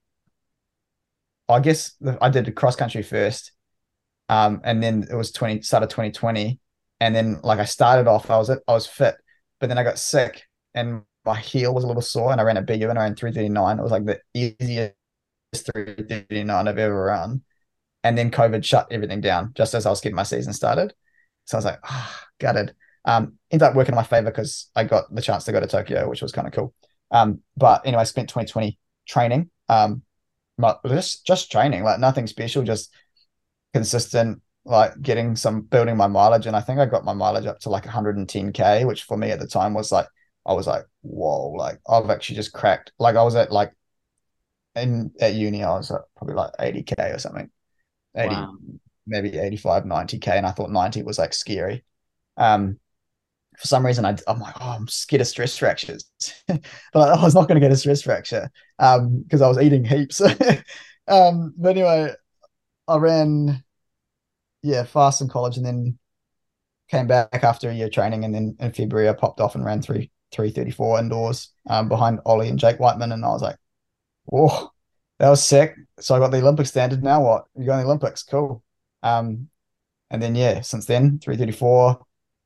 I guess I did the cross country first, um, and then it was twenty started twenty twenty, and then like I started off, I was I was fit, but then I got sick, and my heel was a little sore, and I ran a B U, and I ran three thirty-nine. It was like the easiest three thirty-nine I've ever run, and then COVID shut everything down just as I was getting my season started. So I was like, ah, oh, gutted. Um, ended up working in my favor because I got the chance to go to Tokyo, which was kind of cool. Um, but anyway, I spent twenty twenty training. Um. Just just training, like nothing special, just consistent, like getting some building my mileage. And I think I got my mileage up to like one hundred ten K, which for me at the time was like, I was like, whoa, like I've actually just cracked. Like I was at like in at uni, I was at probably like eighty K or something, eighty, wow. Maybe eighty-five, ninety K. And I thought ninety was like scary. Um, for some reason, I, I'm like, oh, I'm scared of stress fractures. But I was not going to get a stress fracture um, because I was eating heaps. um, but anyway, I ran, yeah, fast in college, and then came back after a year training. And then in February, I popped off and ran three, three thirty-four indoors um, behind Ollie and Jake Whiteman. And I was like, whoa, that was sick. So I got the Olympic standard. Now what? You go in the Olympics. Cool. Um, and then, yeah, since then, three thirty-four,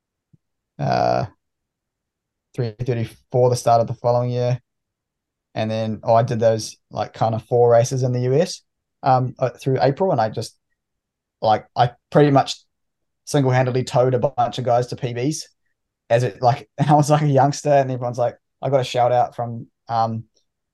uh three thirty-four the start of the following year, and then oh I did those like kind of four races in the U S um through April, and I just like I pretty much single-handedly towed a bunch of guys to P Bs as it like I was like a youngster, and everyone's like, I got a shout out from Um,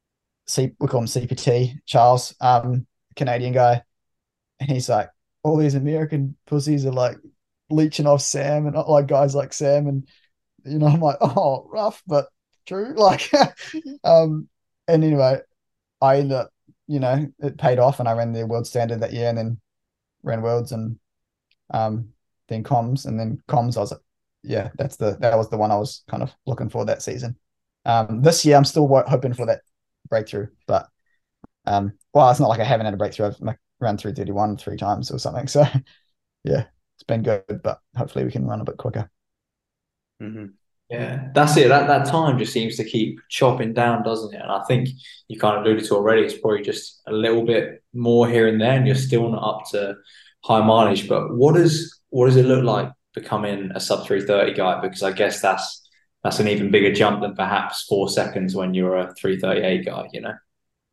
C, we call him C P T, Charles, um, Canadian guy. And he's like, all these American pussies are like leeching off Sam and like guys like Sam. And, you know, I'm like, oh, rough, but true. Like, um, and anyway, I ended up, you know, it paid off and I ran the world standard that year and then ran worlds and um, then comms and then comms. I was like, yeah, that's the, that was the one I was kind of looking for that season. Um, this year, I'm still hoping for that breakthrough, but um, well, it's not like I haven't had a breakthrough. I've like, run three thirty-one three times or something. So yeah, it's been good, but hopefully we can run a bit quicker. Mm-hmm. Yeah, that's it. That that time just seems to keep chopping down, doesn't it? And I think you kind of alluded to already. It's probably just a little bit more here and there, and you're still not up to high mileage. But what does what does it look like becoming a sub three thirty guy? Because I guess that's that's an even bigger jump than perhaps four seconds when you're a three thirty-eight guy. You know?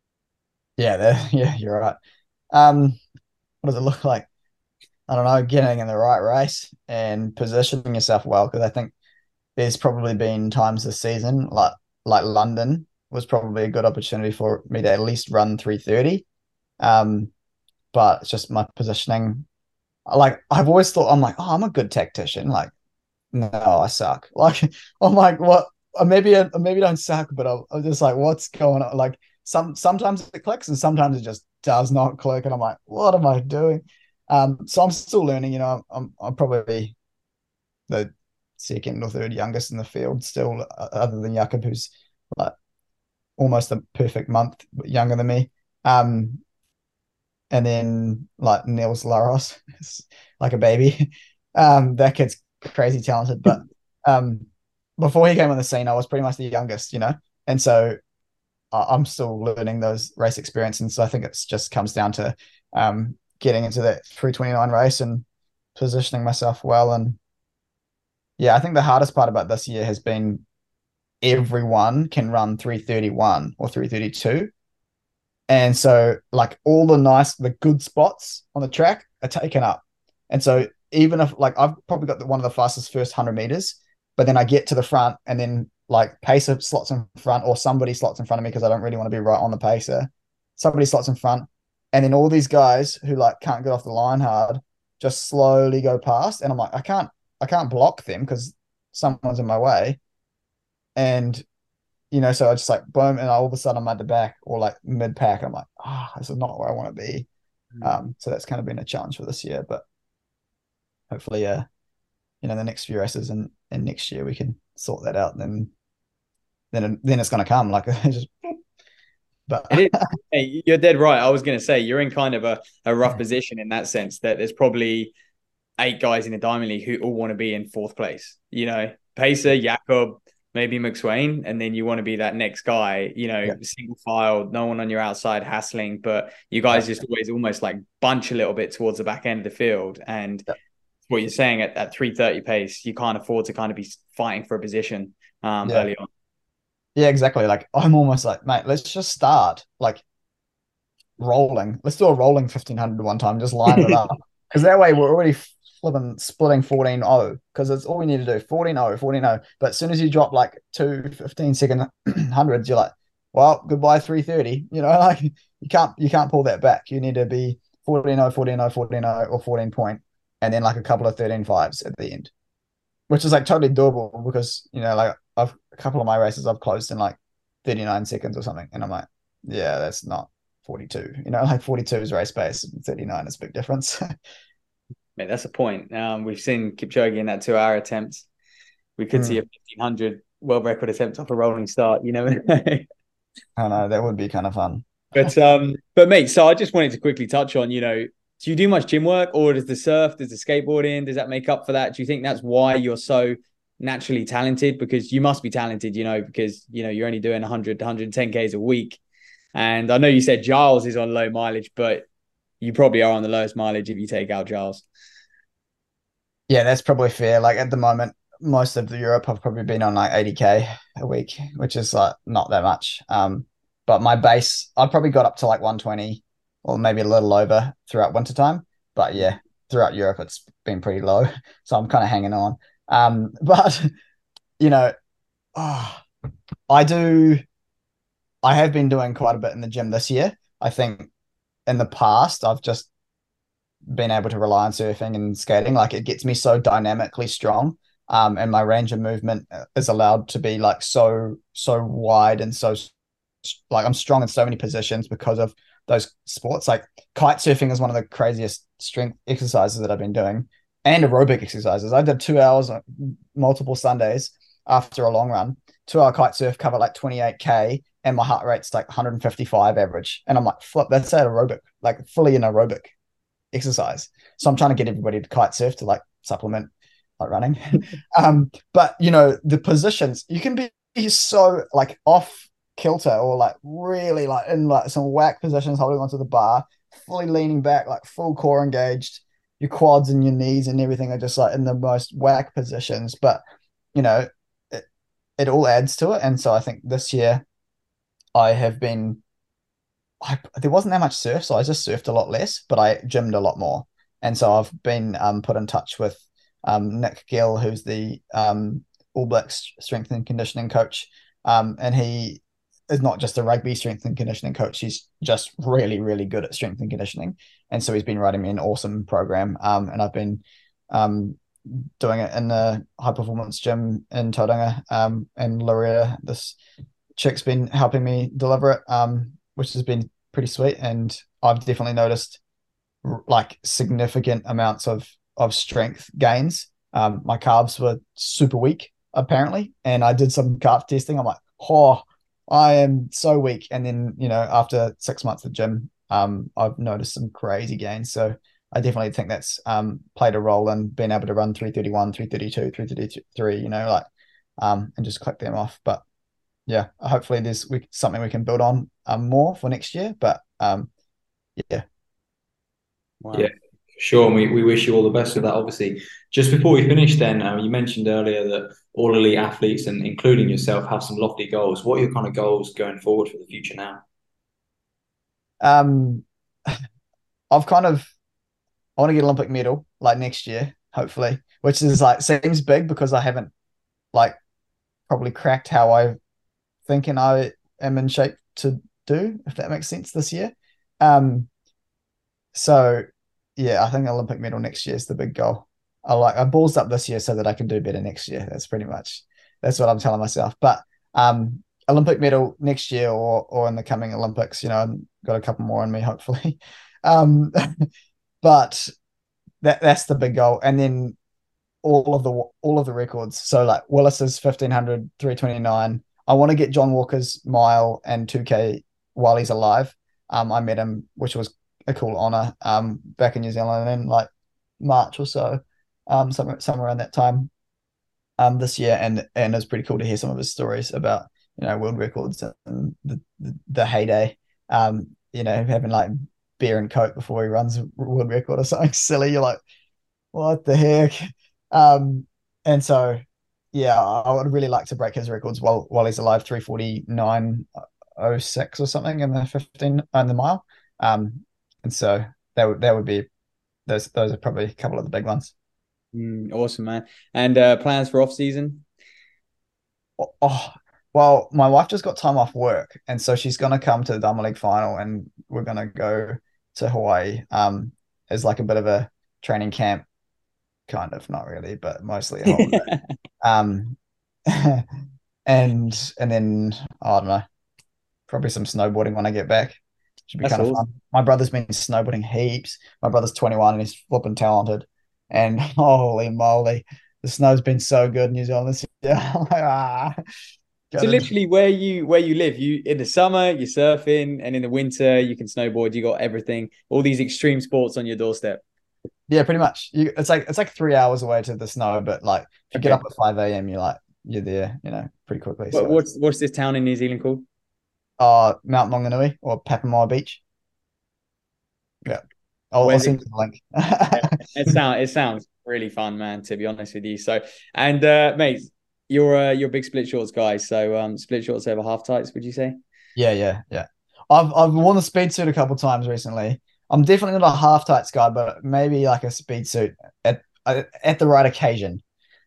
Yeah, yeah, you're right. Um, what does it look like? I don't know, getting in the right race and positioning yourself well, because I think there's probably been times this season, like like London was probably a good opportunity for me to at least run three thirty. Um, but it's just my positioning. Like I've always thought, I'm like, oh, I'm a good tactician. Like, no, I suck. Like, I'm like, what? Maybe I maybe I don't suck, but I'm, I'm just like, what's going on? Like, some sometimes it clicks and sometimes it just does not click, and I'm like, what am I doing? Um, so I'm still learning. You know, I'm I'm probably the second or third youngest in the field still, other than Jakob, who's like almost a perfect month younger than me. Um, and then like Nils Laros, like a baby. Um, that kid's crazy talented, but um, before he came on the scene, I was pretty much the youngest, you know, and so I'm still learning those race experience, and so I think it's just comes down to um, getting into that three twenty-nine race and positioning myself well. And yeah, I think the hardest part about this year has been everyone can run three thirty-one or three thirty-two, and so like all the nice, the good spots on the track are taken up, and so even if like I've probably got the, one of the fastest first one hundred meters, but then I get to the front and then like pacer slots in front or somebody slots in front of me because I don't really want to be right on the pacer. Somebody slots in front. And then all these guys who like can't get off the line hard just slowly go past. And I'm like, I can't, I can't block them because someone's in my way. And, you know, so I just like boom. And all of a sudden I'm at the back or like mid pack. I'm like, ah, oh, this is not where I want to be. Mm-hmm. Um, so that's kind of been a challenge for this year, but hopefully, uh, you know, the next few races and, and next year we can sort that out. And then, then then it's going to come like just but it is, hey, you're dead right. I was going to say you're in kind of a, a rough position in that sense that there's probably eight guys in the Diamond League who all want to be in fourth place, you know, Pacer, Jakob, maybe McSwain, and then you want to be that next guy, you know, yeah. single file, no one on your outside hassling, but you guys yeah. just always almost like bunch a little bit towards the back end of the field. And yeah. what you're saying at, at three thirty pace, you can't afford to kind of be fighting for a position um, yeah. early on. Yeah, exactly. Like I'm almost like, mate, let's just start like rolling. Let's do a rolling fifteen hundred one time. Just line it up. Because that way we're already flipping, splitting fourteen oh because it's all we need to do. fourteen oh, fourteen oh. But as soon as you drop like two fifteen second hundreds, you're like, well, goodbye three thirty. You know, like you can't you can't pull that back. You need to be fourteen oh, fourteen oh, fourteen oh, or fourteen point, and then like a couple of thirteen fives at the end. Which is like totally doable because, you know, like I've a couple of my races I've closed in like thirty-nine seconds or something. And I'm like, yeah, that's not forty-two. You know, like forty-two is race pace, thirty-nine is a big difference. Mate, that's a point. Um, we've seen Kipchoge in that two hour attempt. We could mm. see a fifteen hundred world record attempt off a rolling start, you know. I know, that would be kind of fun. But um, but mate, so I just wanted to quickly touch on, you know, do you do much gym work, or does the surf, does the skateboarding, does that make up for that? Do you think that's why you're so naturally talented? Because you must be talented, you know, because, you know, you're only doing one hundred, one hundred ten Ks a week. And I know you said Giles is on low mileage, but you probably are on the lowest mileage if you take out Giles. Yeah, that's probably fair. Like at the moment, most of the Europe I've probably been on like eighty K a week, which is like not that much. Um, but my base, I probably got up to like one twenty or maybe a little over throughout wintertime. But yeah, throughout Europe, it's been pretty low. So I'm kind of hanging on. Um, but, you know, oh, I do, I have been doing quite a bit in the gym this year. I think in the past, I've just been able to rely on surfing and skating. Like it gets me so dynamically strong. Um, and my range of movement is allowed to be like so, so wide and so like I'm strong in so many positions because of those sports. Like kite surfing is one of the craziest strength exercises that I've been doing, and aerobic exercises. I did two hours multiple Sundays after a long run, two hour kite surf, cover like twenty-eight K, and my heart rate's like one fifty-five average. And I'm like, flip, that's that aerobic, like fully an aerobic exercise. So I'm trying to get everybody to kite surf to like supplement like running. um, but you know, the positions, you can be so like off kilter or like really like in like some whack positions, holding onto the bar, fully leaning back, like full core engaged. Your quads and your knees and everything are just like in the most whack positions. But you know, it, it all adds to it. And so I think this year I have been I, there wasn't that much surf, so I just surfed a lot less, but I gymmed a lot more. And so I've been um, put in touch with um, Nick Gill, who's the um, All Blacks strength and conditioning coach. Um, and he is not just a rugby strength and conditioning coach. He's just really, really good at strength and conditioning. And so he's been writing me an awesome program. Um, and I've been um, doing it in the high performance gym in Tauranga. Um, and Loretta, this chick's been helping me deliver it, um, which has been pretty sweet. And I've definitely noticed like significant amounts of of strength gains. Um, my calves were super weak apparently, and I did some calf testing. I'm like, oh, I am so weak. And then you know, after six months of gym, um, I've noticed some crazy gains. So I definitely think that's um played a role in being able to run three thirty-one, three thirty-two, three thirty-three. You know, like um, and just click them off. But yeah, hopefully there's we, something we can build on um, more for next year. But um, yeah. Wow. Yeah, sure. And we, we wish you all the best with that, obviously. Just before we finish then, um, you mentioned earlier that all elite athletes, and including yourself, have some lofty goals. What are your kind of goals going forward for the future now? Um, I've kind of, I want to get Olympic medal like next year, hopefully, which is like, seems big because I haven't like probably cracked how I thinking I am in shape to do, if that makes sense this year. Um, so yeah, I think Olympic medal next year is the big goal. I like I ballsed up this year so that I can do better next year. That's pretty much that's what I'm telling myself. But um, Olympic medal next year or or in the coming Olympics, you know, I've got a couple more in me hopefully. Um, but that that's the big goal, and then all of the all of the records. So like Willis's fifteen hundred, three twenty-nine. I want to get John Walker's mile and two K while he's alive. Um, I met him, which was a cool honor. Um, back in New Zealand in like March or so, um, somewhere somewhere around that time, um, this year, and and it was pretty cool to hear some of his stories about you know world records and the the, the heyday. Um, you know, having like beer and coke before he runs a world record or something silly. You're like, what the heck? Um, and so. Yeah, I would really like to break his records while while he's alive, three forty-nine oh six or something in the fifteen on the mile. Um, and so that would that would be those those are probably a couple of the big ones. Mm, awesome, man. And uh, plans for off season? Oh, oh, well, my wife just got time off work, and so she's gonna come to the Diamond League final, and we're gonna go to Hawaii um as like a bit of a training camp. Kind of, not really, but mostly a holiday. um, and and then I don't know, probably some snowboarding when I get back. Should be That's kind of awesome. fun. My brother's been snowboarding heaps. My brother's twenty-one and he's flipping talented. And holy moly, the snow's been so good in New Zealand this year. I'm like, ah, So gotta- literally, where you where you live, you in the summer you're surfing, and in the winter you can snowboard. You got everything, all these extreme sports on your doorstep. yeah, pretty much. You, it's like it's like three hours away to the snow, but like if you get Okay. up at five a m, you're like you're there, you know, pretty quickly. But So what's what's this town in New Zealand called? uh Mount Maunganui or Papamoa Beach. Yeah. I'll, I'll Where's send it? you the link. It sounds it sounds really fun, man. To be honest with you, so and uh, mate, you're uh, you're a big split shorts guy. So um, split shorts over half tights, would you say? Yeah, yeah, yeah. I've I've worn the speed suit a couple times recently. I'm definitely not a half tights guy, but maybe like a speed suit at at the right occasion.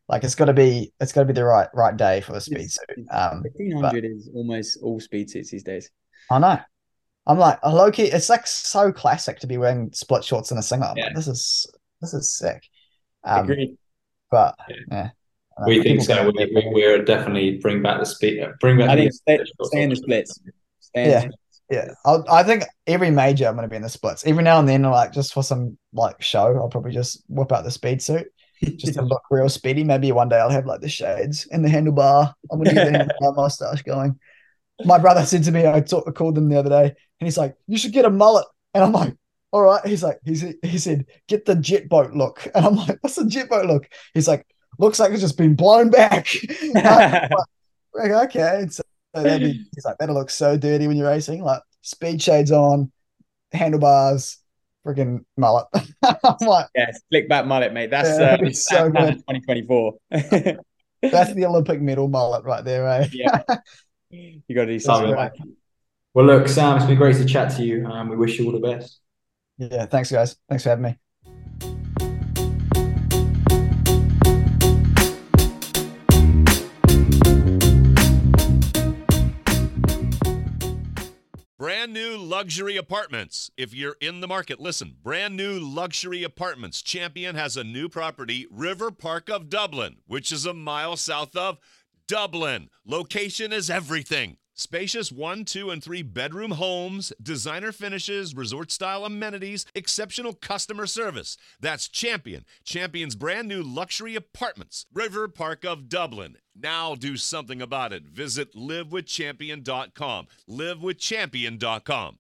Like it's got to be it's got to be the right right day for a speed It's- suit. Um, fifteen hundred is almost all speed suits these days. I know. I'm like a low key. It's like so classic to be wearing split shorts and a singlet. I'm Yeah. like, this is this is sick. Um, Agreed. but Yeah. yeah, Uh, We think people so. go- We, we, we're definitely bring back the speed. Bring back. I the think stay, stay in the splits. Stay in Yeah. the splits. Yeah, I'll, I think every major I'm going to be in the splits. Every now and then, like just for some like show, I'll probably just whip out the speed suit just to look real speedy. Maybe one day I'll have like the shades and the handlebar. I'm going to get the handlebar mustache going. My brother said to me, I, talk, I called him the other day, and he's like, "You should get a mullet." And I'm like, "All right." He's like, he's, he said, "Get the jet boat look." And I'm like, "What's the jet boat look?" He's like, "Looks like it's just been blown back." I'm like, okay. So that'd be, he's like, "That'll look so dirty when you're racing." Like speed shades on, handlebars, freaking mullet. I'm like, Yeah, slick back mullet, mate. That's Yeah, uh, it's so good. twenty twenty-four. that's the Olympic medal mullet right there, right? Yeah. You got to do That's something great. like Well, look, Sam, it's been great to chat to you. Um, we wish you all the best. Yeah, thanks guys. Thanks for having me. Brand new luxury apartments. If you're in the market, listen. Brand new luxury apartments. Champion has a new property, River Park of Dublin, which is a mile south of Dublin. Location is everything. Spacious one, two, and three bedroom homes, designer finishes, resort-style amenities, exceptional customer service. That's Champion. Champion's brand new luxury apartments, River Park of Dublin. Now do something about it. Visit live with champion dot com. live with champion dot com.